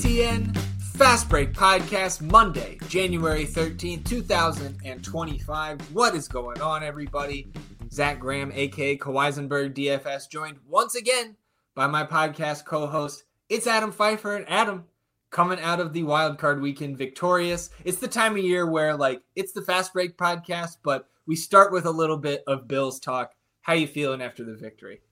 BTN Fast Break Podcast, Monday, January 13th, 2025. What is going on, everybody? Zach Graham, a.k.a. Kawaisenberg DFS, joined once again by my podcast co-host. It's Adam Pfeiffer. And Adam, coming out of the Wild Card Weekend victorious. It's the time of year where, it's the Fast Break Podcast, but we start with a little bit of Bills talk. How you feeling after the victory?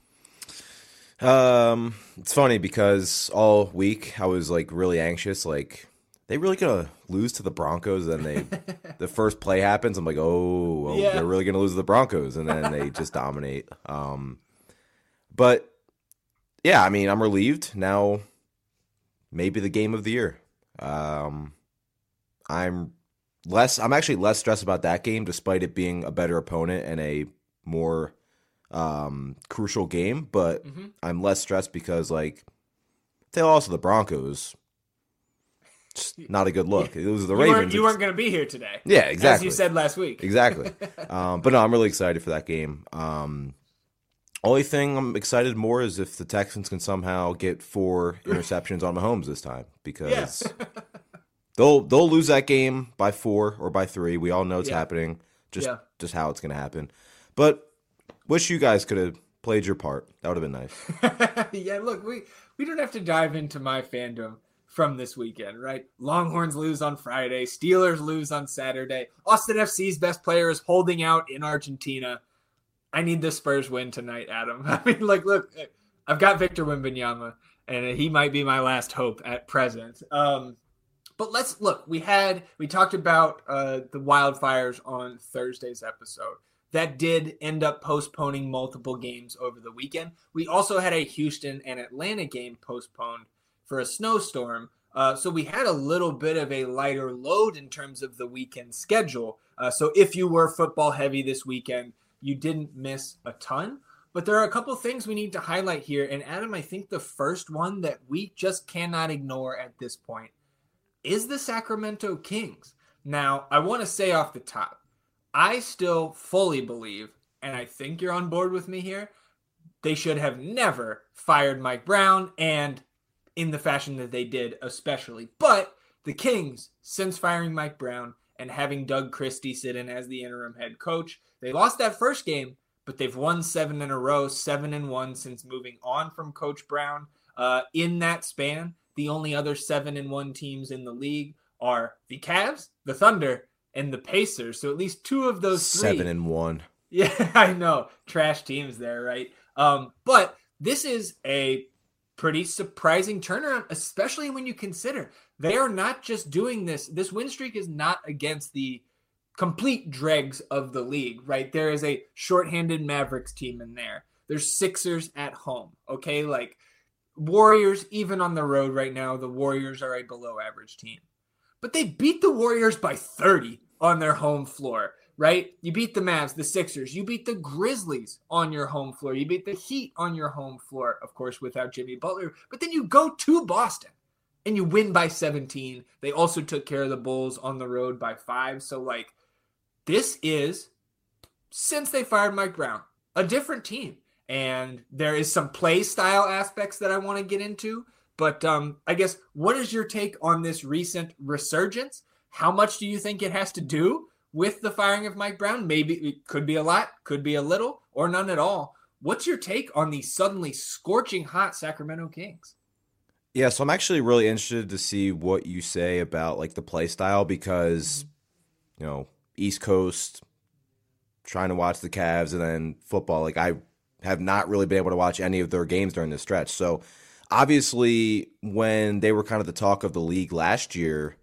It's funny because all week I was really anxious. They really gonna lose to the Broncos? And the first play happens. I'm like, yeah. They're really gonna lose to the Broncos, and then they just dominate. But yeah, I mean, I'm relieved now. Maybe the game of the year. I'm actually less stressed about that game, despite it being a better opponent and a more crucial game, but I'm less stressed because they lost to the Broncos. Just not a good look. It was the Ravens. You weren't going to be here today. Yeah, exactly. As you said last week. Exactly. But no, I'm really excited for that game. Only thing I'm excited more is if the Texans can somehow get 4 interceptions on Mahomes this time, because they'll lose that game by 4 or by 3. We all know it's happening. Just how it's going to happen. But wish you guys could have played your part. That would have been nice. Yeah, look, we don't have to dive into my fandom from this weekend, right? Longhorns lose on Friday. Steelers lose on Saturday. Austin FC's best player is holding out in Argentina. I need the Spurs win tonight, Adam. I mean, look, I've got Victor Wembanyama, and he might be my last hope at present. But let's look. We talked about the wildfires on Thursday's episode. That did end up postponing multiple games over the weekend. We also had a Houston and Atlanta game postponed for a snowstorm. So we had a little bit of a lighter load in terms of the weekend schedule. So if you were football heavy this weekend, you didn't miss a ton. But there are a couple things we need to highlight here. And Adam, I think the first one that we just cannot ignore at this point is the Sacramento Kings. Now, I want to say off the top, I still fully believe, and I think you're on board with me here, they should have never fired Mike Brown, and in the fashion that they did especially. But the Kings, since firing Mike Brown and having Doug Christie sit in as the interim head coach, they lost that first game, but they've won 7 in a row, 7-1 since moving on from Coach Brown. In that span, the only other 7-1 teams in the league are the Cavs, the Thunder, and the Pacers. So at least 2 of those 3. 7-1. Yeah, I know. Trash teams there, right? But this is a pretty surprising turnaround, especially when you consider they are not just doing this. This win streak is not against the complete dregs of the league, right? There is a shorthanded Mavericks team in there. There's Sixers at home, okay? Warriors, even on the road right now, the Warriors are a below average team. But they beat the Warriors by 30 on their home floor, right? You beat the Mavs, the Sixers. You beat the Grizzlies on your home floor. You beat the Heat on your home floor, of course, without Jimmy Butler. But then you go to Boston and you win by 17. They also took care of the Bulls on the road by 5. So, this is, since they fired Mike Brown, a different team. And there is some play style aspects that I want to get into. But I guess, what is your take on this recent resurgence? How much do you think it has to do with the firing of Mike Brown? Maybe it could be a lot, could be a little, or none at all. What's your take on the suddenly scorching hot Sacramento Kings? Yeah, so I'm actually really interested to see what you say about the play style because, East Coast, trying to watch the Cavs, and then football. I have not really been able to watch any of their games during this stretch. So obviously, when they were kind of the talk of the league last year,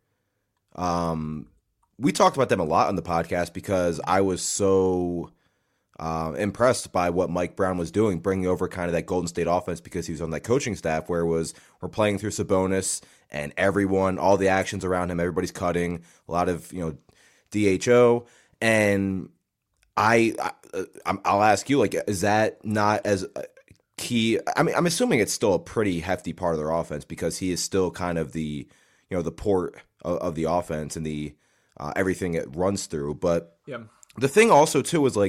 we talked about them a lot on the podcast because I was so impressed by what Mike Brown was doing, bringing over kind of that Golden State offense because he was on that coaching staff where we're playing through Sabonis and everyone, all the actions around him, everybody's cutting, a lot of, DHO. And I'll ask you, is that not as key? I mean, I'm assuming it's still a pretty hefty part of their offense because he is still kind of the, the port of the offense and the everything it runs through. But the thing also too is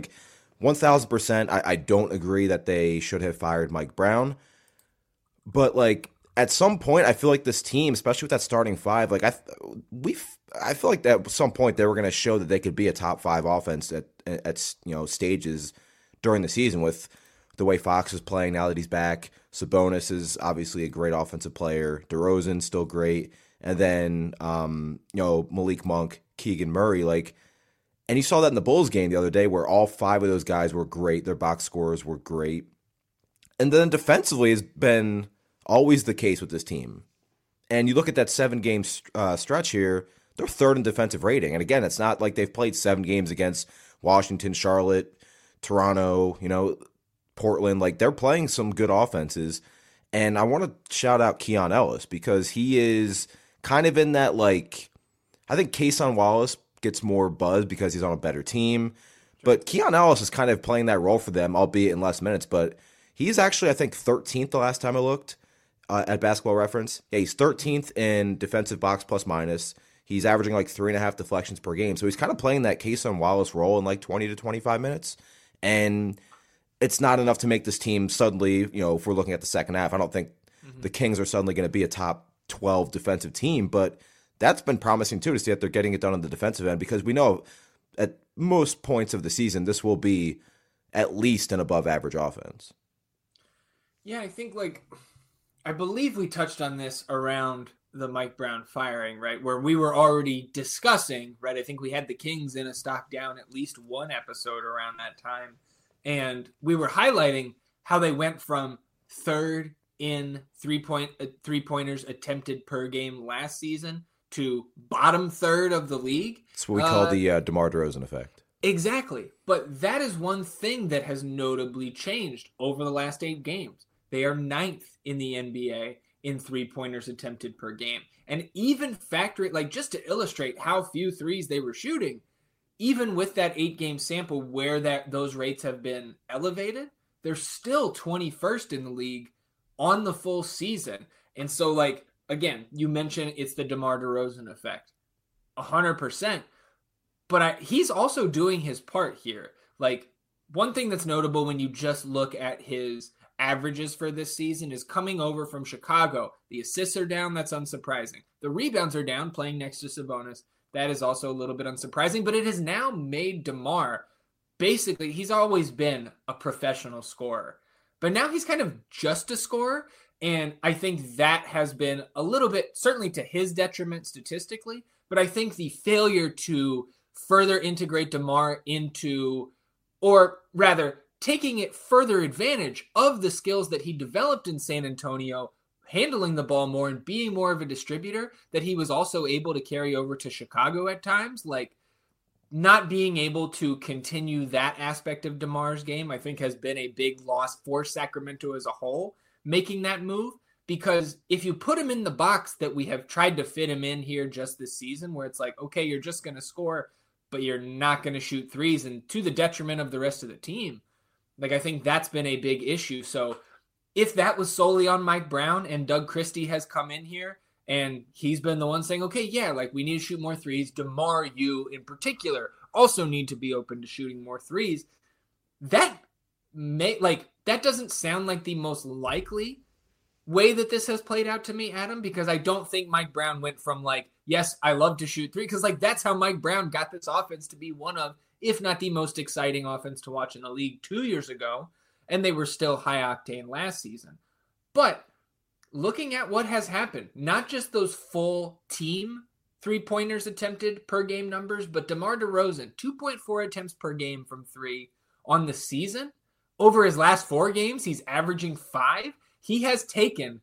1000%. I don't agree that they should have fired Mike Brown, but at some point, I feel like this team, especially with that starting five, like I feel like at some point they were going to show that they could be a top five offense at stages during the season with the way Fox is playing now that he's back. Sabonis is obviously a great offensive player. DeRozan's still great, and then Malik Monk, Keegan Murray, like. And you saw that in the Bulls game the other day where all five of those guys were great. Their box scores were great. And then defensively has been always the case with this team. And you look at that 7-game stretch here, they're third in defensive rating. And again, it's not like they've played 7 games against Washington, Charlotte, Toronto, Portland. Like, they're playing some good offenses. And I want to shout out Keon Ellis because he is kind of in that, like, I think Cason Wallace gets more buzz because he's on a better team. But Keon Ellis is kind of playing that role for them, albeit in less minutes. But he's actually, I think, 13th the last time I looked at Basketball Reference. Yeah, he's 13th in defensive box plus minus. He's averaging like 3.5 deflections per game. So he's kind of playing that Cason Wallace role in like 20 to 25 minutes. And it's not enough to make this team suddenly, if we're looking at the second half, I don't think the Kings are suddenly going to be a top 12 defensive team. But that's been promising, too, to see that they're getting it done on the defensive end because we know at most points of the season, this will be at least an above-average offense. Yeah, I believe we touched on this around the Mike Brown firing, right, where we were already discussing, right, I think we had the Kings in a stock down at least one episode around that time, and we were highlighting how they went from third in three-pointers attempted per game last season to bottom third of the league. That's what we call the DeMar DeRozan effect. Exactly. But that is one thing that has notably changed over the last 8 games. They are 9th in the NBA in three-pointers attempted per game. And even just to illustrate how few threes they were shooting, even with that 8-game sample where those rates have been elevated, they're still 21st in the league on the full season. And so, again, you mentioned it's the DeMar DeRozan effect. 100%. But he's also doing his part here. One thing that's notable when you just look at his averages for this season is coming over from Chicago. The assists are down. That's unsurprising. The rebounds are down, playing next to Sabonis. That is also a little bit unsurprising. But it has now made DeMar, basically, he's always been a professional scorer. But now he's kind of just a scorer. And I think that has been a little bit, certainly to his detriment statistically, but I think the failure to further integrate DeMar into, or rather, taking it further advantage of the skills that he developed in San Antonio, handling the ball more and being more of a distributor, that he was also able to carry over to Chicago at times, not being able to continue that aspect of DeMar's game, I think has been a big loss for Sacramento as a whole. Making that move, because if you put him in the box that we have tried to fit him in here just this season, where it's okay, you're just going to score, but you're not going to shoot threes, and to the detriment of the rest of the team, I think that's been a big issue. So if that was solely on Mike Brown and Doug Christie has come in here and he's been the one saying, okay, yeah, we need to shoot more threes, DeMar, you in particular also need to be open to shooting more threes, that that doesn't sound like the most likely way that this has played out to me, Adam, because I don't think Mike Brown went from yes, I love to shoot three, because that's how Mike Brown got this offense to be one of, if not the most exciting offense to watch in the league 2 years ago, and they were still high octane last season. But looking at what has happened, not just those full team three-pointers attempted per game numbers, but DeMar DeRozan, 2.4 attempts per game from three on the season. Over his last 4 games, he's averaging 5. He has taken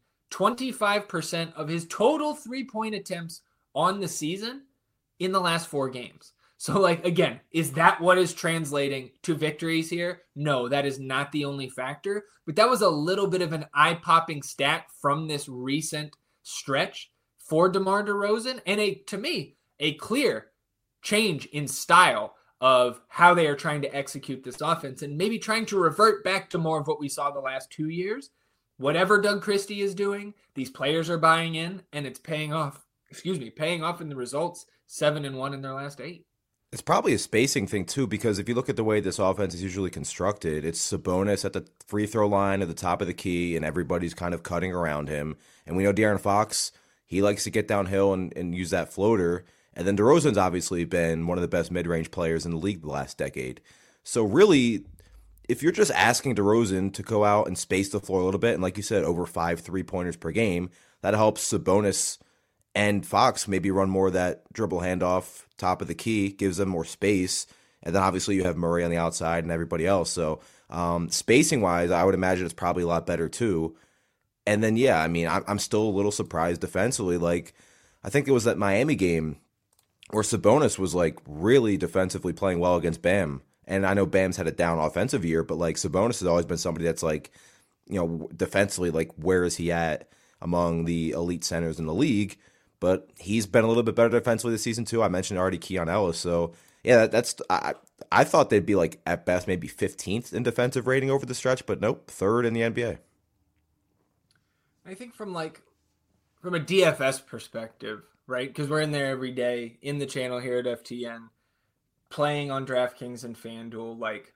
25% of his total three-point attempts on the season in the last 4 games. So, again, is that what is translating to victories here? No, that is not the only factor. But that was a little bit of an eye-popping stat from this recent stretch for DeMar DeRozan. And to me, a clear change in style of how they are trying to execute this offense and maybe trying to revert back to more of what we saw the last 2 years. Whatever Doug Christie is doing, these players are buying in, and it's paying off in the results, 7-1 in their last 8. It's probably a spacing thing too, because if you look at the way this offense is usually constructed, it's Sabonis at the free throw line at the top of the key, and everybody's kind of cutting around him. And we know De'Aaron Fox, he likes to get downhill and use that floater. And then DeRozan's obviously been one of the best mid-range players in the league the last decade. So really, if you're just asking DeRozan to go out and space the floor a little bit, and like you said, over 5 3-pointers per game, that helps Sabonis and Fox maybe run more of that dribble handoff, top of the key, gives them more space. And then obviously you have Murray on the outside and everybody else. So spacing wise, I would imagine it's probably a lot better too. And then, yeah, I mean, I'm still a little surprised defensively. Like, I think it was that Miami game where Sabonis was like really defensively playing well against Bam. And I know Bam's had a down offensive year, but like Sabonis has always been somebody that's like, defensively, like where is he at among the elite centers in the league? But he's been a little bit better defensively this season too. I mentioned already Keon Ellis. So yeah, I thought they'd be like at best maybe 15th in defensive rating over the stretch, but nope, third in the NBA. I think from a DFS perspective, right? Because we're in there every day in the channel here at FTN, playing on DraftKings and FanDuel. Like,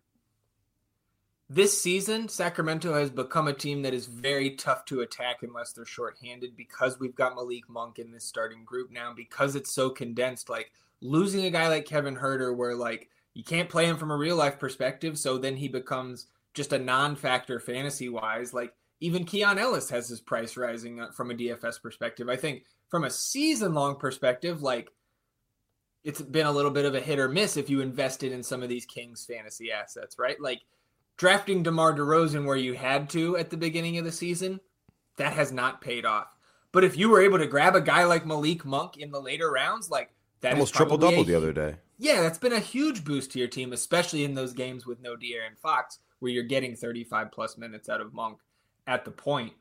this season, Sacramento has become a team that is very tough to attack unless they're shorthanded, because we've got Malik Monk in this starting group now, because it's so condensed. Like, losing a guy like Kevin Huerter, where like you can't play him from a real life perspective, so then he becomes just a non-factor fantasy wise. Like, even Keon Ellis has his price rising from a DFS perspective. I think from a season long perspective, like, it's been a little bit of a hit or miss if you invested in some of these Kings fantasy assets, right? Like, drafting DeMar DeRozan where you had to at the beginning of the season, that has not paid off. But if you were able to grab a guy like Malik Monk in the later rounds, like, that almost triple-double the other day. Yeah, that's been a huge boost to your team, especially in those games with no De'Aaron Fox, where you're getting 35-plus minutes out of Monk at the point.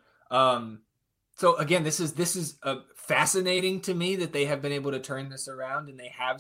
So again, this is fascinating to me that they have been able to turn this around, and they have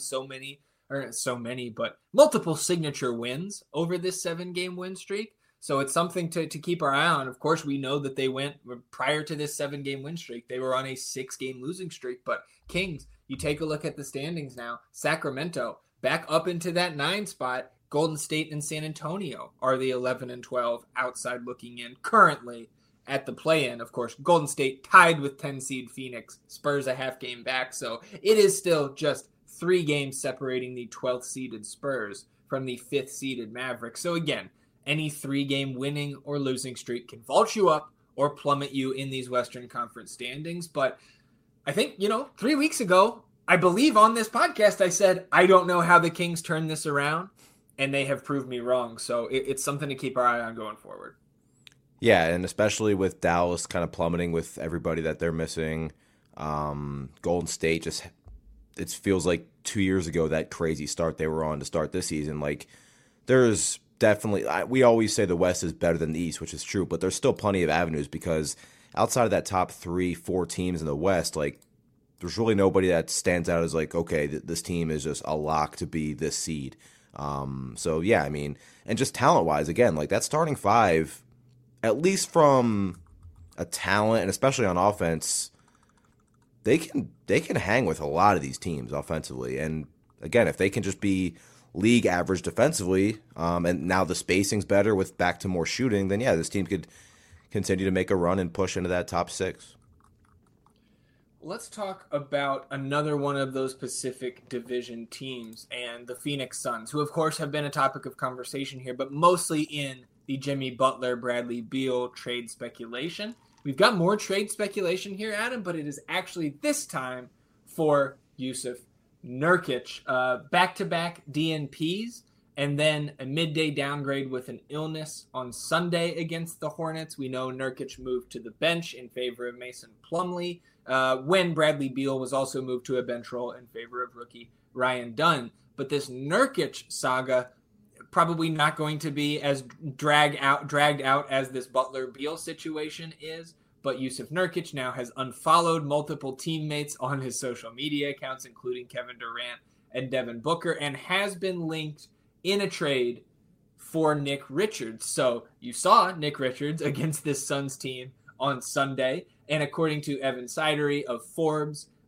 but multiple signature wins over this 7-game win streak. So it's something to keep our eye on. Of course, we know that they went prior to this 7-game win streak, they were on a 6-game losing streak. But Kings, you take a look at the standings now. Sacramento back up into that 9 spot. Golden State and San Antonio are the 11 and 12 outside looking in currently at the play-in. Of course, Golden State tied with 10-seed Phoenix. Spurs a half game back. So it is still just 3 games separating the 12th seeded Spurs from the 5th seeded Mavericks. So again, any 3-game winning or losing streak can vault you up or plummet you in these Western Conference standings. But I think, 3 weeks ago, I believe on this podcast, I said, I don't know how the Kings turn this around, and they have proved me wrong. So it's something to keep our eye on going forward. Yeah, and especially with Dallas kind of plummeting with everybody that they're missing. Golden State it feels like 2 years ago, that crazy start they were on to start this season. Like, there's definitely, we always say the West is better than the East, which is true, but there's still plenty of avenues, because outside of that top 3-4 teams in the West, like, there's really nobody that stands out as like, okay, this team is just a lock to be this seed. So yeah, I mean, and just talent wise, again, like that starting 5, at least from a talent and especially on offense, they can hang with a lot of these teams offensively. And again, if they can just be league average defensively, and now the spacing's better with back to more shooting, then yeah, this team could continue to make a run and push into that top 6. Let's talk about another one of those Pacific Division teams, and the Phoenix Suns, who of course have been a topic of conversation here, but mostly in the Jimmy Butler, Bradley Beal trade speculation. We've got more trade speculation here, Adam, but it is actually this time for Jusuf Nurkic. Back-to-back DNPs, and then a midday downgrade with an illness on Sunday against the Hornets. We know Nurkic moved to the bench in favor of Mason Plumlee, when Bradley Beal was also moved to a bench role in favor of rookie Ryan Dunn. But this Nurkic saga probably not going to be as dragged out as this Butler-Beal situation is. But Jusuf Nurkic now has unfollowed multiple teammates on his social media accounts, including Kevin Durant and Devin Booker, and has been linked in a trade for Nick Richards. So you saw Nick Richards against this Suns team on Sunday. And according to Evan Sidery of Forbes,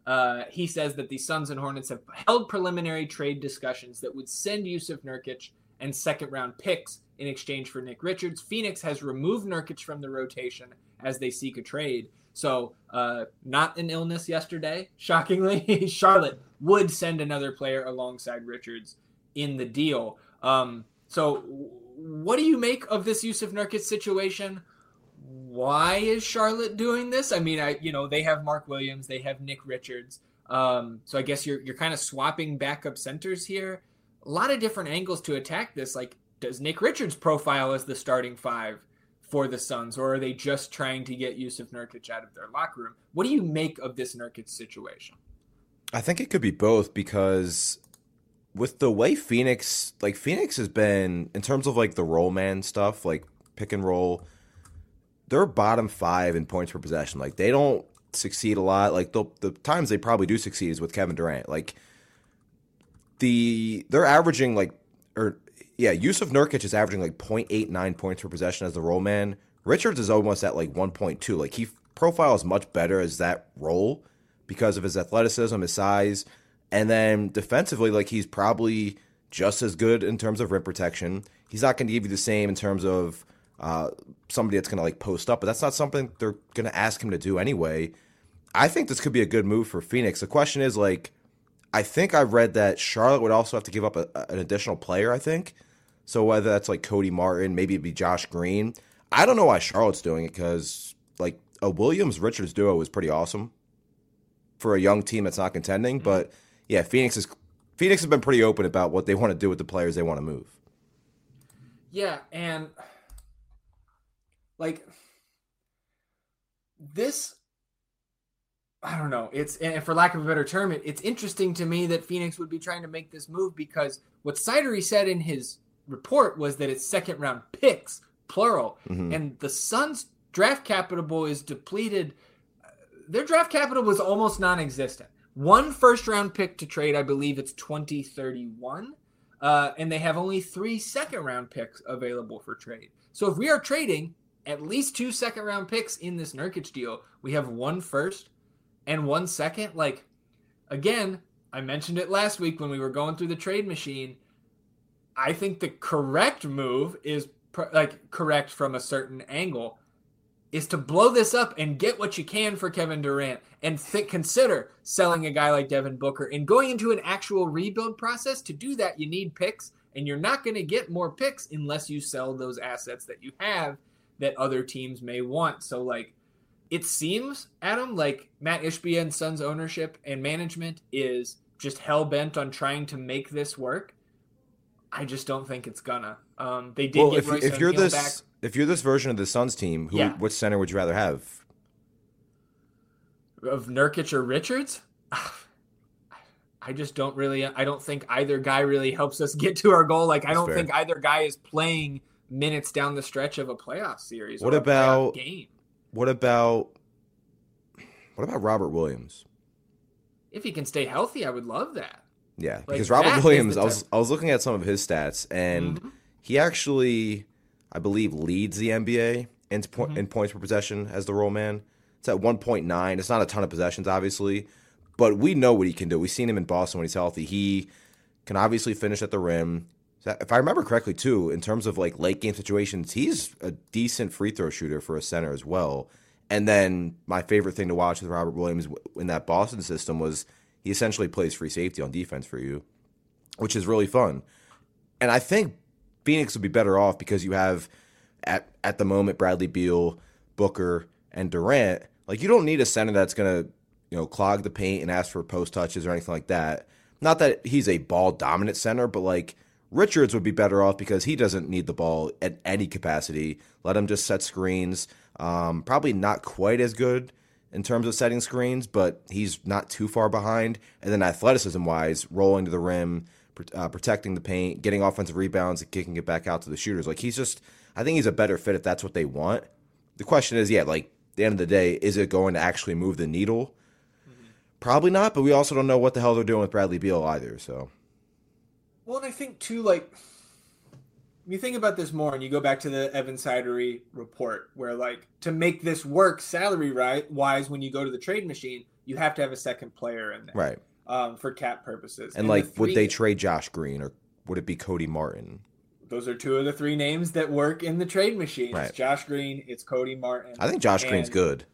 He says that the Suns and Hornets have held preliminary trade discussions that would send Jusuf Nurkic and second-round picks in exchange for Nick Richards. Phoenix has removed Nurkic from the rotation as they seek a trade. So not an illness yesterday, shockingly. Charlotte would send another player alongside Richards in the deal. So what do you make of this Jusuf Nurkic situation? Why is Charlotte doing this? I mean, they have Mark Williams, they have Nick Richards. So I guess you're kind of swapping backup centers here. A lot of different angles to attack this. Like, does Nick Richards profile as the starting five for the Suns, or are they just trying to get Jusuf Nurkic out of their locker room? What do you make of this Nurkic situation? I think it could be both, because with the way Phoenix has been, in terms of like the roll man stuff, like pick and roll, they're bottom 5 in points per possession. Like, they don't succeed a lot. Like, the times they probably do succeed is with Kevin Durant. Like, they're averaging Jusuf Nurkic is averaging like 0.89 points per possession as the roll man. Richards is almost at like 1.2. Like, he profiles much better as that role because of his athleticism, his size, and then defensively, like, he's probably just as good in terms of rim protection. He's not going to give you the same in terms of somebody that's going to like post up, but that's not something they're going to ask him to do anyway. I think this could be a good move for Phoenix. The question is, like, I think I've read that Charlotte would also have to give up an additional player, I think. So whether that's like Cody Martin, maybe it'd be Josh Green. I don't know why Charlotte's doing it, because like a Williams-Richards duo is pretty awesome for a young team that's not contending. But yeah, Phoenix has been pretty open about what they want to do with the players they want to move. Yeah, and like this, I don't know. And for lack of a better term, it's interesting to me that Phoenix would be trying to make this move, because what Sidery said in his report was that it's second round picks, plural, and the Suns' draft capital is depleted. Their draft capital was almost non-existent. One first round pick to trade, I believe it's 2031, and they have only 3 second round picks available for trade. So if we are trading at least 2 second round picks in this Nurkic deal, we have 1 first and 1 second. Like, again, I mentioned it last week when we were going through the trade machine. I think the correct move is correct from a certain angle, is to blow this up and get what you can for Kevin Durant, and consider selling a guy like Devin Booker and going into an actual rebuild process. To do that, you need picks, and you're not going to get more picks unless you sell those assets that you have that other teams may want. So, like, it seems, Adam, like Matt Ishbia and Suns ownership and management is just hell-bent on trying to make this work. I just don't think it's gonna. They did get Royce O'Neal back. If you're this version of the Suns team, which center would you rather have? Of Nurkic or Richards? I just don't really. I don't think either guy really helps us get to our goal. Like, I don't think either guy is playing minutes down the stretch of a playoff series. What about game? What about Robert Williams? If he can stay healthy, I would love that. Yeah, because Robert Williams, I was looking at some of his stats, and he actually, I believe, leads the NBA in points per possession as the roll man. It's at 1.9. It's not a ton of possessions, obviously, but we know what he can do. We've seen him in Boston when he's healthy. He can obviously finish at the rim. If I remember correctly, too, in terms of like late game situations, he's a decent free throw shooter for a center as well. And then my favorite thing to watch with Robert Williams in that Boston system was he essentially plays free safety on defense for you, which is really fun. And I think Phoenix would be better off because you have, at the moment, Bradley Beal, Booker, and Durant. Like, you don't need a center that's going to, clog the paint and ask for post touches or anything like that. Not that he's a ball-dominant center, but, like, Richards would be better off because he doesn't need the ball at any capacity. Let him just set screens. Probably not quite as good in terms of setting screens, but he's not too far behind. And then athleticism-wise, rolling to the rim, protecting the paint, getting offensive rebounds, and kicking it back out to the shooters. Like, I think he's a better fit if that's what they want. The question is, at the end of the day, is it going to actually move the needle? Probably not, but we also don't know what the hell they're doing with Bradley Beal either, so. Well, and I think, too, like, you think about this more and you go back to the Evan Sidery report where like to make this work salary wise when you go to the trade machine, you have to have a second player in there. Right. For cap purposes. And like would they trade Josh Green or would it be Cody Martin? Those are two of the three names that work in the trade machine. Right. It's Josh Green, it's Cody Martin. I think Josh Green's good.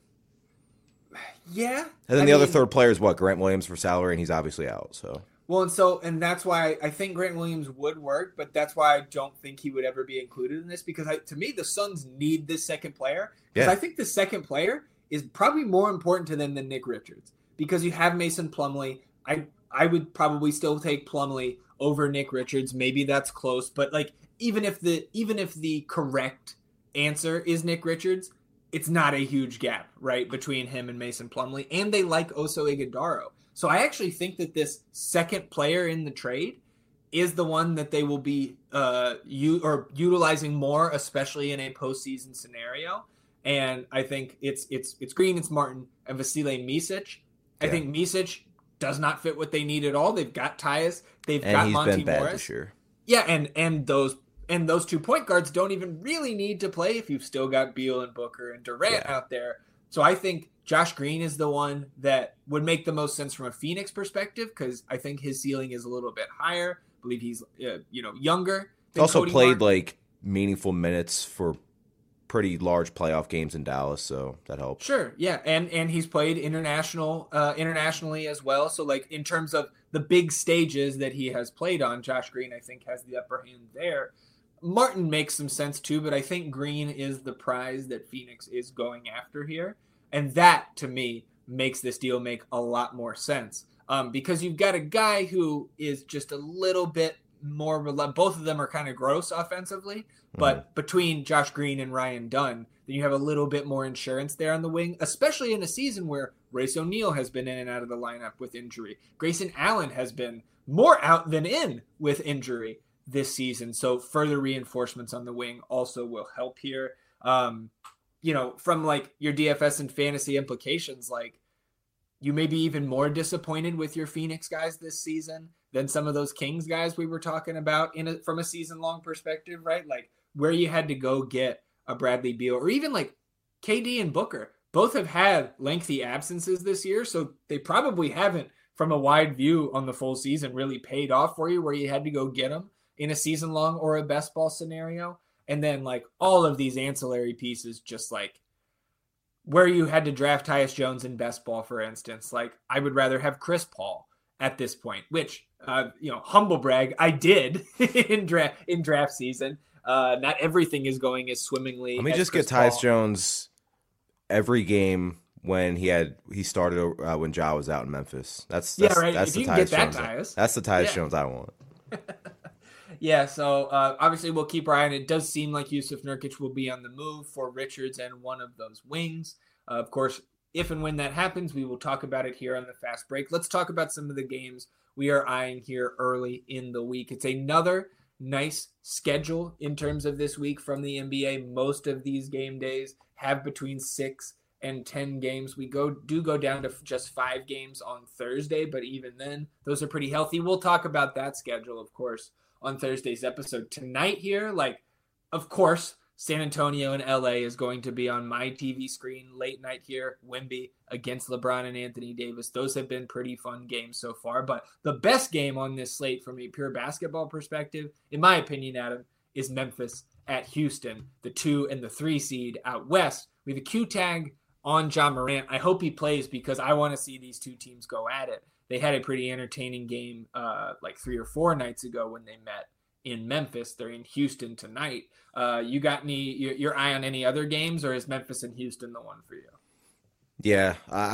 Yeah. And then the other third player is what? Grant Williams for salary, and he's obviously out. So well, and that's why I think Grant Williams would work, but that's why I don't think he would ever be included in this because to me the Suns need this second player because I think the second player is probably more important to them than Nick Richards because you have Mason Plumlee. I would probably still take Plumlee over Nick Richards. Maybe that's close, but like even if the correct answer is Nick Richards, it's not a huge gap, right, between him and Mason Plumlee, and they like Oso Ighodaro. So I actually think that this second player in the trade is the one that they will be utilizing more, especially in a postseason scenario. And I think it's Green, it's Martin, and Vasilije Micic. I think Micic does not fit what they need at all. They've got Tyus, they've got Monty Morris. This year. Yeah, and those 2 point guards don't even really need to play if you've still got Beal and Booker and Durant out there. So I think Josh Green is the one that would make the most sense from a Phoenix perspective because I think his ceiling is a little bit higher. I believe he's younger. He's also played like meaningful minutes for pretty large playoff games in Dallas, so that helps. Sure, yeah, and he's played internationally as well. So like in terms of the big stages that he has played on, Josh Green I think has the upper hand there. Martin makes some sense too, but I think Green is the prize that Phoenix is going after here. And that, to me, makes this deal make a lot more sense. Because you've got a guy who is just a little bit more, both of them are kind of gross offensively, but between Josh Green and Ryan Dunn, then you have a little bit more insurance there on the wing, especially in a season where Royce O'Neal has been in and out of the lineup with injury. Grayson Allen has been more out than in with injury this season. So further reinforcements on the wing also will help here. From like your DFS and fantasy implications, like you may be even more disappointed with your Phoenix guys this season than some of those Kings guys we were talking about from a season long perspective, right? Like where you had to go get a Bradley Beal or even like KD and Booker both have had lengthy absences this year. So they probably haven't from a wide view on the full season really paid off for you where you had to go get them in a season long or a best ball scenario. And then like all of these ancillary pieces, just like where you had to draft Tyus Jones in best ball, for instance, like I would rather have Chris Paul at this point, which, humble brag, I did in draft season. Not everything is going as swimmingly. Let me just get Tyus Jones every game when he started when Ja was out in Memphis. That's right. That's the Tyus Jones. That's the Tyus Jones I want. Yeah, so obviously we'll keep our eye on it. It does seem like Yusuf Nurkic will be on the move for Richards and one of those wings. Of course, if and when that happens, we will talk about it here on the Fast Break. Let's talk about some of the games we are eyeing here early in the week. It's another nice schedule in terms of this week from the NBA. Most of these game days have between 6 and 10 games. We go down to just 5 games on Thursday, but even then, those are pretty healthy. We'll talk about that schedule, of course, on Thursday's episode. Tonight here, of course, San Antonio and LA is going to be on my TV screen late night here. Wemby against LeBron and Anthony Davis. Those have been pretty fun games so far. But the best game on this slate from a pure basketball perspective, in my opinion, Adam, is Memphis at Houston, the 2 and the 3 seed out west. We have a Q tag on Ja Morant. I hope he plays because I want to see these two teams go at it. They had a pretty entertaining game 3 or 4 nights ago when they met in Memphis. They're in Houston tonight. You got your eye on any other games, or is Memphis and Houston the one for you? Yeah,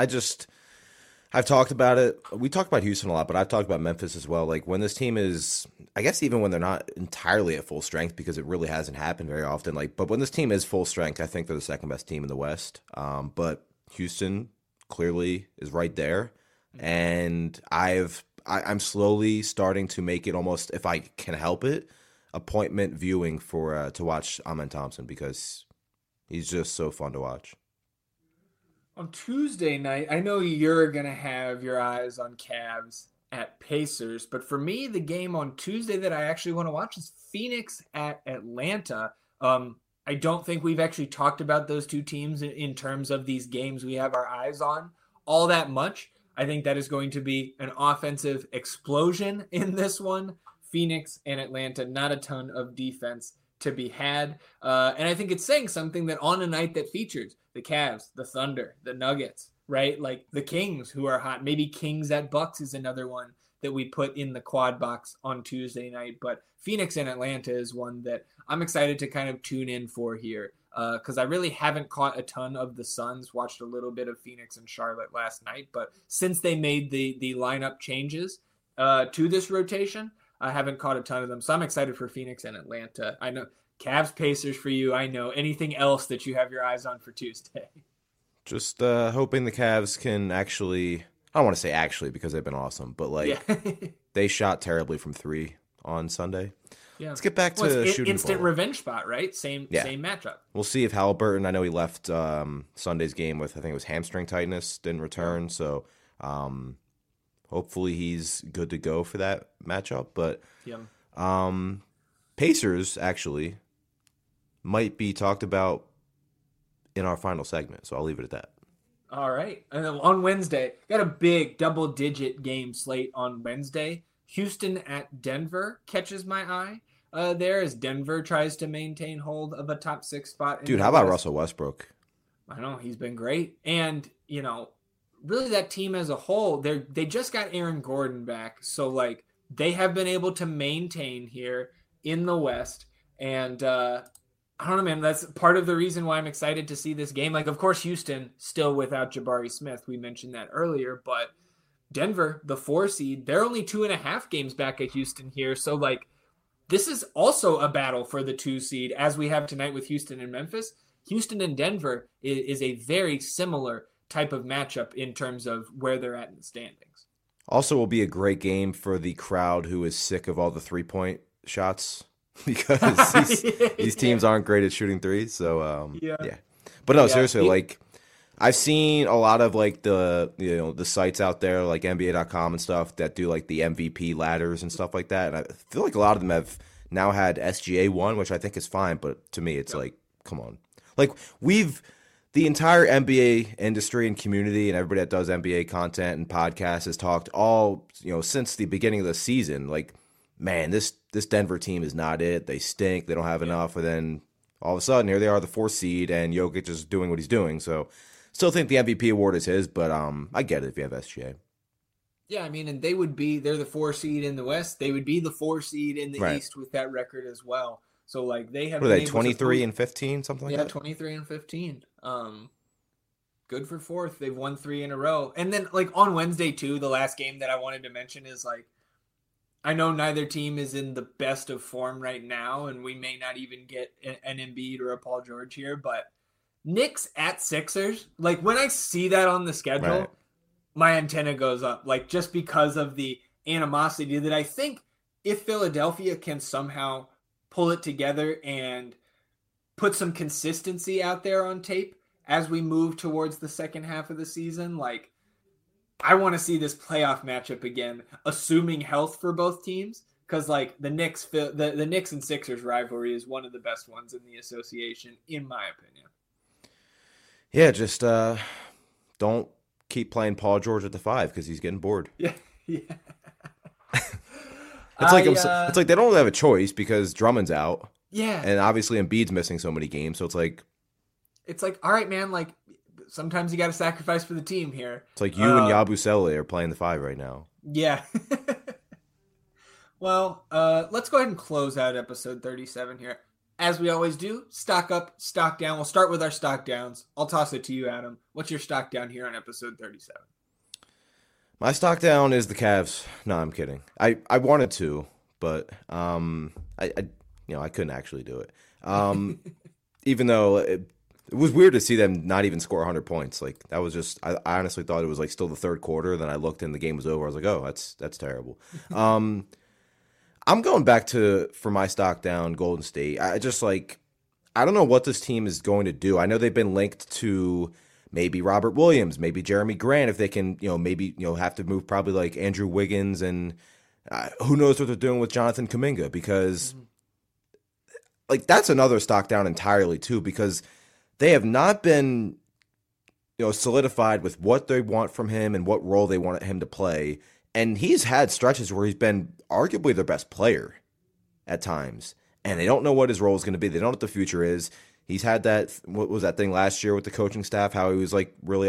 I've talked about it. We talked about Houston a lot, but I've talked about Memphis as well. Like when this team is, I guess even when they're not entirely at full strength, because it really hasn't happened very often. But when this team is full strength, I think they're the second best team in the West. But Houston clearly is right there. And I'm slowly starting to make it almost, if I can help it, appointment viewing for to watch Amen Thompson because he's just so fun to watch. On Tuesday night, I know you're going to have your eyes on Cavs at Pacers. But for me, the game on Tuesday that I actually want to watch is Phoenix at Atlanta. I don't think we've actually talked about those two teams in terms of these games we have our eyes on all that much. I think that is going to be an offensive explosion in this one. Phoenix and Atlanta, not a ton of defense to be had. And I think it's saying something that on a night that features the Cavs, the Thunder, the Nuggets, right? Like the Kings who are hot. Maybe Kings at Bucks is another one that we put in the quad box on Tuesday night. But Phoenix and Atlanta is one that I'm excited to kind of tune in for here because I really haven't caught a ton of the Suns. Watched a little bit of Phoenix and Charlotte last night. But since they made the lineup changes to this rotation, I haven't caught a ton of them. So I'm excited for Phoenix and Atlanta. I know Cavs, Pacers for you. I know. Anything else that you have your eyes on for Tuesday? Just hoping the Cavs can actually, I don't want to say actually because they've been awesome, but like they shot terribly from 3 on Sunday. Yeah. Let's get back to shooting instant ball. Revenge spot, right? Same matchup. We'll see if Halliburton, I know he left Sunday's game with, I think it was hamstring tightness, didn't return. So hopefully he's good to go for that matchup. But Pacers actually might be talked about in our final segment. So I'll leave it at that. All right. And then on Wednesday, got a big double-digit game slate on Wednesday. Houston at Denver catches my eye there as Denver tries to maintain hold of a top 6 spot. Dude, how about Russell Westbrook? I know, he's been great. And, really that team as a whole, they just got Aaron Gordon back. So, like, they have been able to maintain here in the West. And, I don't know, man. That's part of the reason why I'm excited to see this game. Like, of course, Houston still without Jabari Smith. We mentioned that earlier. But Denver, the 4 seed, they're only 2.5 games back at Houston here. So, like, this is also a battle for the 2 seed as we have tonight with Houston and Memphis. Houston and Denver is a very similar type of matchup in terms of where they're at in the standings. Also will be a great game for the crowd who is sick of all the 3-point shots. Because these teams aren't great at shooting threes, so yeah. But no, seriously, like I've seen a lot of like the the sites out there like NBA.com and stuff that do like the MVP ladders and stuff like that, and I feel like a lot of them have now had SGA 1, which I think is fine, but to me it's like, come on, like the entire NBA industry and community and everybody that does NBA content and podcasts has talked all since the beginning of the season, like, man, this Denver team is not it. They stink. They don't have enough. And then all of a sudden, here they are, the 4th seed, and Jokic is doing what he's doing. So still think the MVP award is his, but I get it if you have SGA. Yeah, I mean, and they're the 4 seed in the West. They would be the 4 seed in the East with that record as well. So, like, they have... What are they, 23 and 15, something like that? Yeah, 23 and 15. Good for 4th. They've won 3 in a row. And then, like, on Wednesday, too, the last game that I wanted to mention is, like, I know neither team is in the best of form right now, and we may not even get an Embiid or a Paul George here, but Knicks at Sixers, like when I see that on the schedule, my antenna goes up, like just because of the animosity that I think if Philadelphia can somehow pull it together and put some consistency out there on tape as we move towards the second half of the season, like, I want to see this playoff matchup again, assuming health for both teams, because like the Knicks and Sixers rivalry is one of the best ones in the association, in my opinion. Yeah, just don't keep playing Paul George at the 5 because he's getting bored. Yeah. It's like they don't really have a choice because Drummond's out. Yeah, and obviously Embiid's missing so many games, so it's like, all right, man, like. Sometimes you got to sacrifice for the team here. It's like you and Yabusele are playing the 5 right now. Yeah. Well, let's go ahead and close out episode 37 here. As we always do, stock up, stock down. We'll start with our stock downs. I'll toss it to you, Adam. What's your stock down here on episode 37? My stock down is the Cavs. No, I'm kidding. I wanted to, but I couldn't actually do it. Even though it was weird to see them not even score 100 points. Like, that was just, I honestly thought it was like still the 3rd quarter. Then I looked and the game was over. I was like, oh, that's terrible. I'm going back for my stock down, Golden State. I just like, I don't know what this team is going to do. I know they've been linked to maybe Robert Williams, maybe Jeremy Grant, if they can, maybe, have to move probably like Andrew Wiggins and who knows what they're doing with Jonathan Kuminga, because like that's another stock down entirely too, because they have not been, solidified with what they want from him and what role they want him to play. And he's had stretches where he's been arguably their best player at times, and they don't know what his role is going to be. They don't know what the future is. He's had what was that thing last year with the coaching staff, how he was like really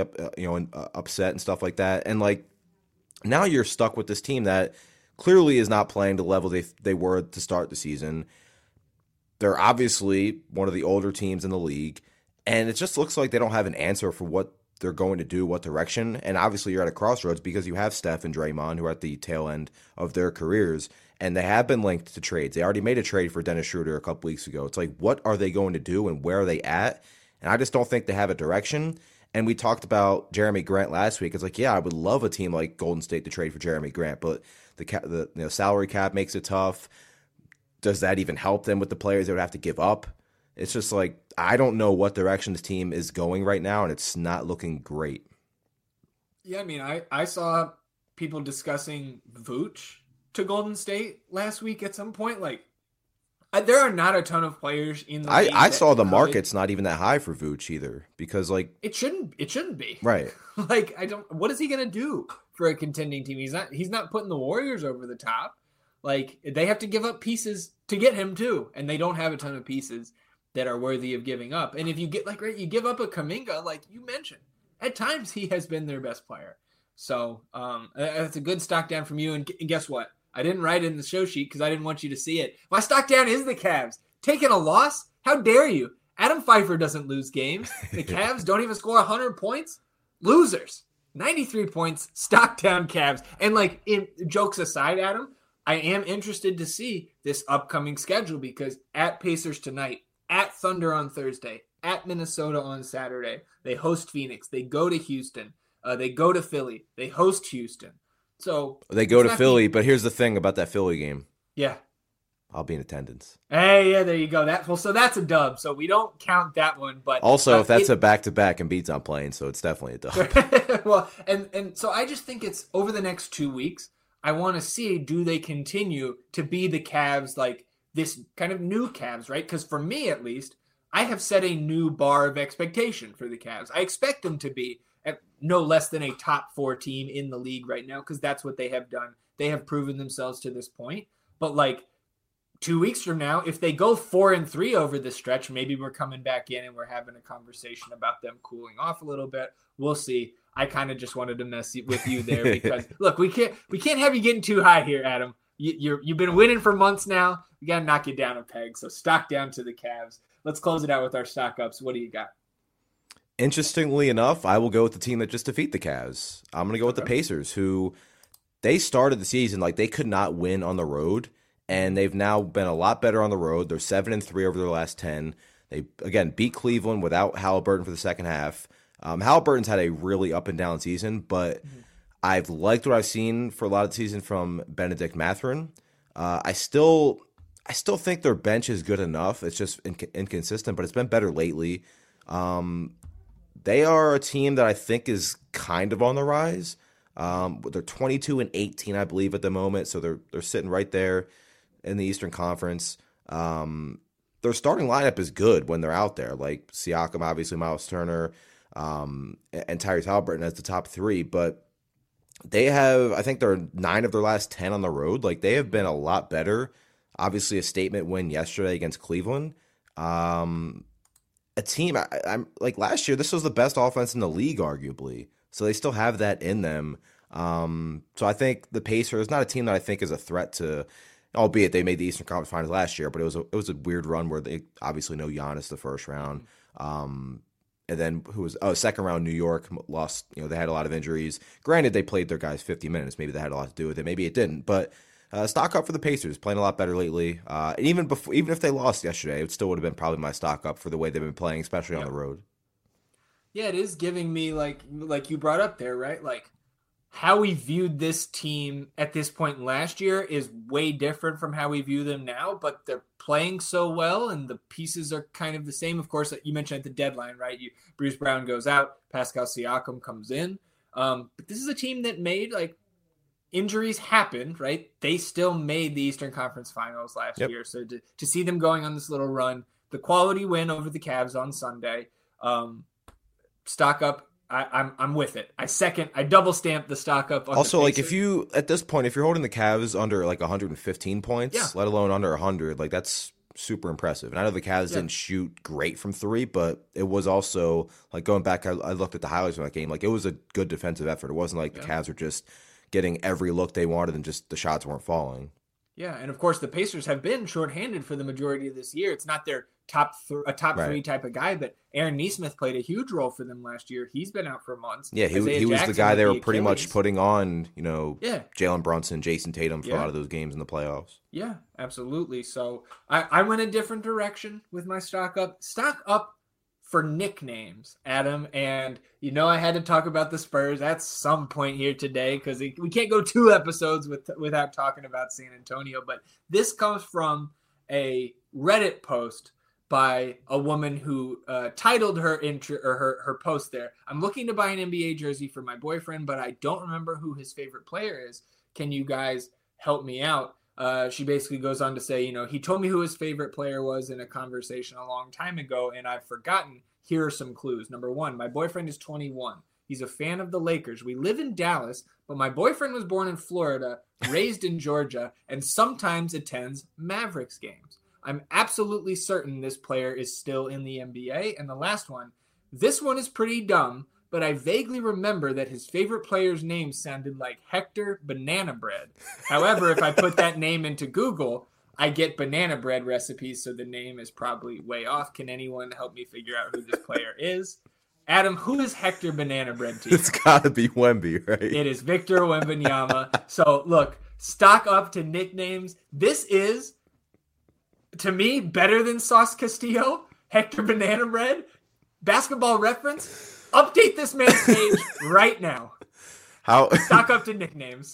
upset and stuff like that. And like now you're stuck with this team that clearly is not playing the level they were to start the season. They're obviously one of the older teams in the league, and it just looks like they don't have an answer for what they're going to do, what direction. And obviously you're at a crossroads because you have Steph and Draymond who are at the tail end of their careers, and they have been linked to trades. They already made a trade for Dennis Schroeder a couple weeks ago. It's like, what are they going to do and where are they at? And I just don't think they have a direction. And we talked about Jeremy Grant last week. It's like, yeah, I would love a team like Golden State to trade for Jeremy Grant, but the salary cap makes it tough. Does that even help them with the players they would have to give up? It's just like, I don't know what direction this team is going right now, and it's not looking great. Yeah, I mean, I saw people discussing Vooch to Golden State last week at some point. Like, there are not a ton of players in the league. I saw the market's not even that high for Vooch either, because like it shouldn't be. Right. Like, what is he gonna do for a contending team? He's not putting the Warriors over the top. Like, they have to give up pieces to get him too, and they don't have a ton of pieces that are worthy of giving up. And if you get you give up a Kuminga, like you mentioned, at times he has been their best player. So that's a good stock down from you. And guess what? I didn't write it in the show sheet because I didn't want you to see it. My stock down is the Cavs. Taking a loss? How dare you? Adam Pfeiffer doesn't lose games. The Cavs don't even score 100 points. Losers. 93 points. Stock down Cavs. And like, jokes aside, Adam, I am interested to see this upcoming schedule because at Pacers tonight, at Thunder on Thursday, at Minnesota on Saturday, they host Phoenix. They go to Houston. They go to Philly. They host Houston. So they go to Philly, but here's the thing about that Philly game. Yeah. I'll be in attendance. Hey, yeah, there you go. So that's a dub. So we don't count that one. But also, if that's a back-to-back and Embiid's not playing, so it's definitely a dub. Well, and so I just think it's over the next 2 weeks, I want to see, do they continue to be the Cavs, like this kind of new Cavs, right? Because for me, at least, I have set a new bar of expectation for the Cavs. I expect them to be at no less than a top 4 team in the league right now because that's what they have done. They have proven themselves to this point. But like 2 weeks from now, if they go 4-3 over the stretch, maybe we're coming back in and we're having a conversation about them cooling off a little bit. We'll see. I kind of just wanted to mess with you there because look, we can't have you getting too high here, Adam. You've been winning for months now. We got to knock you down a peg. So stock down to the Cavs. Let's close it out with our stock ups. What do you got? Interestingly enough, I will go with the team that just defeat the Cavs. I'm going to go with the Pacers, who they started the season like they could not win on the road, and they've now been a lot better on the road. They're 7-3 over their last 10. They, again, beat Cleveland without Halliburton for the second half. Halliburton's had a really up and down season, but I've liked what I've seen for a lot of the season from Benedict Mathurin. I still think their bench is good enough. It's just inconsistent, but it's been better lately. They are a team that I think is kind of on the rise. They're 22-18, I believe, at the moment, so they're sitting right there in the Eastern Conference. Their starting lineup is good when they're out there, like Siakam, obviously, Miles Turner, and Tyrese Halliburton as the top 3, but they have, I think they're 9 of their last 10 on the road. Like, they have been a lot better. Obviously, a statement win yesterday against Cleveland. A team, I'm like last year, this was the best offense in the league, arguably. So they still have that in them. So I think the Pacers, not a team that I think is a threat to, albeit they made the Eastern Conference Finals last year, but it was a weird run where they obviously know Giannis the first round. And then second round New York lost, they had a lot of injuries. Granted, they played their guys 50 minutes. Maybe that had a lot to do with it. Maybe it didn't. But stock up for the Pacers, playing a lot better lately. And even if they lost yesterday, it still would have been probably my stock up for the way they've been playing, especially on the road. Yeah, it is giving me like you brought up there, right? Like how we viewed this team at this point last year is way different from how we view them now, but they're playing so well and the pieces are kind of the same. Of course, you mentioned at the deadline, right? Bruce Brown goes out, Pascal Siakam comes in. But this is a team that made, like, injuries happen, right? They still made the Eastern Conference Finals last year. So to see them going on this little run, the quality win over the Cavs on Sunday, stock up. I'm with it. I double stamp the stock up. On also, like, if you, at this point, if you're holding the Cavs under like 115 points, let alone under 100, like, that's super impressive. And I know the Cavs didn't shoot great from three, but it was also, like, going back, I looked at the highlights of that game. Like, it was a good defensive effort. It wasn't like the Cavs were just getting every look they wanted and just the shots weren't falling. Yeah, and of course the Pacers have been shorthanded for the majority of this year. It's not their top three type of guy, but Aaron Nesmith played a huge role for them last year. He's been out for months. Yeah, he was the guy they were pretty much putting on, Jalen Brunson, Jason Tatum for a lot of those games in the playoffs. Yeah, absolutely. So I went a different direction with my stock up. Stock up for nicknames, Adam. And I had to talk about the Spurs at some point here today because we can't go 2 episodes without talking about San Antonio. But this comes from a Reddit post by a woman who titled her post there, "I'm looking to buy an NBA jersey for my boyfriend, but I don't remember who his favorite player is. Can you guys help me out?" She basically goes on to say, he told me who his favorite player was in a conversation a long time ago, and I've forgotten. Here are some clues. Number 1, my boyfriend is 21. He's a fan of the Lakers. We live in Dallas, but my boyfriend was born in Florida, raised in Georgia, and sometimes attends Mavericks games. I'm absolutely certain this player is still in the NBA. And the last one, this one is pretty dumb, but I vaguely remember that his favorite player's name sounded like Hector Banana Bread. However, if I put that name into Google, I get banana bread recipes, so the name is probably way off. Can anyone help me figure out who this player is? Adam, who is Hector Banana Bread to you? It's got to be Wemby, right? It is Victor Wembanyama. So, look, stock up to nicknames. This is, to me, better than Sauce Castillo, Hector Banana Bread. Basketball Reference, update this man's page right now. Stock up to nicknames.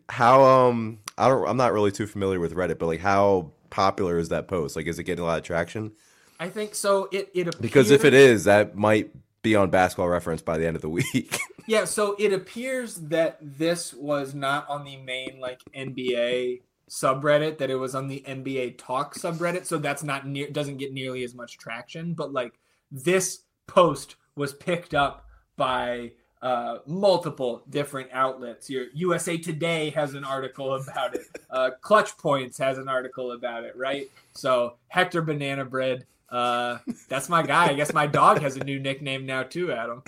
I'm not really too familiar with Reddit, but, like, how popular is that post? Like, is it getting a lot of traction? I think so. It appears, because if it is, that might be on Basketball Reference by the end of the week. Yeah, so it appears that this was not on the main, like, NBA subreddit, that it was on the NBA Talk subreddit, so that's doesn't get nearly as much traction, but, like, this post was picked up by multiple different outlets. Your USA Today has an article about it. Clutch Points has an article about it, right? So Hector Banana Bread, that's my guy. I guess my dog has a new nickname now too, Adam.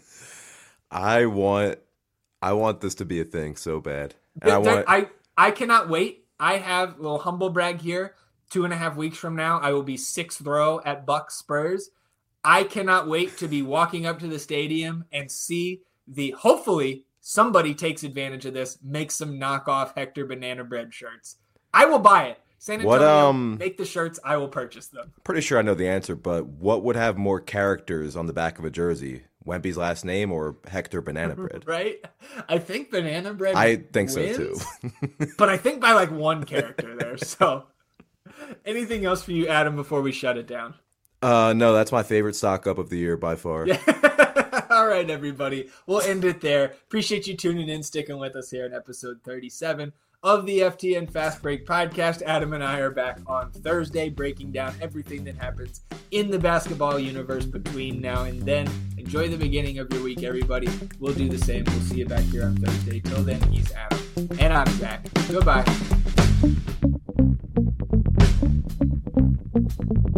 I want this to be a thing so bad. And I cannot wait. I have a little humble brag here. 2.5 weeks from now, I will be 6th row at Bucks Spurs. I cannot wait to be walking up to the stadium and see hopefully somebody takes advantage of this, make some knockoff Hector Banana Bread shirts. I will buy it. San Antonio, make the shirts. I will purchase them. Pretty sure I know the answer, but what would have more characters on the back of a jersey? Wemby's last name or Hector Banana Bread? Right? I think Banana Bread I think wins, so too. But I think by like one character there. So anything else for you, Adam, before we shut it down? No, that's my favorite stock up of the year by far. Yeah. All right, everybody. We'll end it there. Appreciate you tuning in, sticking with us here in episode 37 of the FTN Fast Break podcast. Adam and I are back on Thursday, breaking down everything that happens in the basketball universe between now and then. Enjoy the beginning of your week, everybody. We'll do the same. We'll see you back here on Thursday. Till then, he's Adam, and I'm Zach. Goodbye.